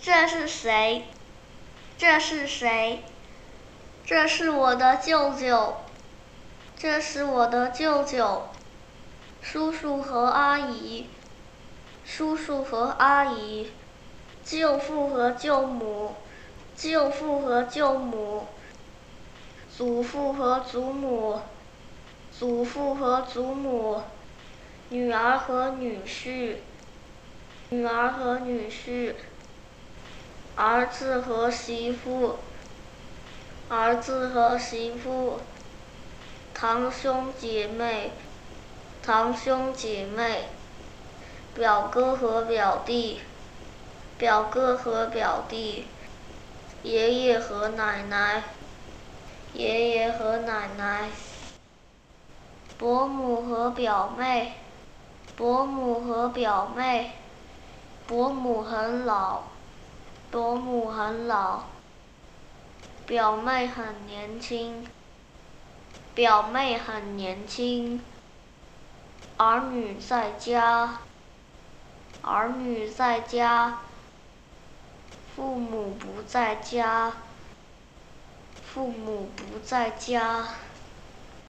这是谁？这是谁？这是我的舅舅，这是我的舅舅，叔叔和阿姨，叔叔和阿姨，舅父和舅母，舅父和舅母，祖父和祖母，祖父和祖母，女儿和女婿，女儿和女婿，儿子和媳妇，儿子和媳妇，堂兄姐妹，堂兄姐妹，表哥和表弟，表哥和表弟，爷爷和奶奶，爷爷和奶奶，伯母和表妹，伯母和表妹，伯母很老，伯母很老，表妹很年轻，表妹很年轻，儿女在家，儿女在家，父母不在家，父母不在家。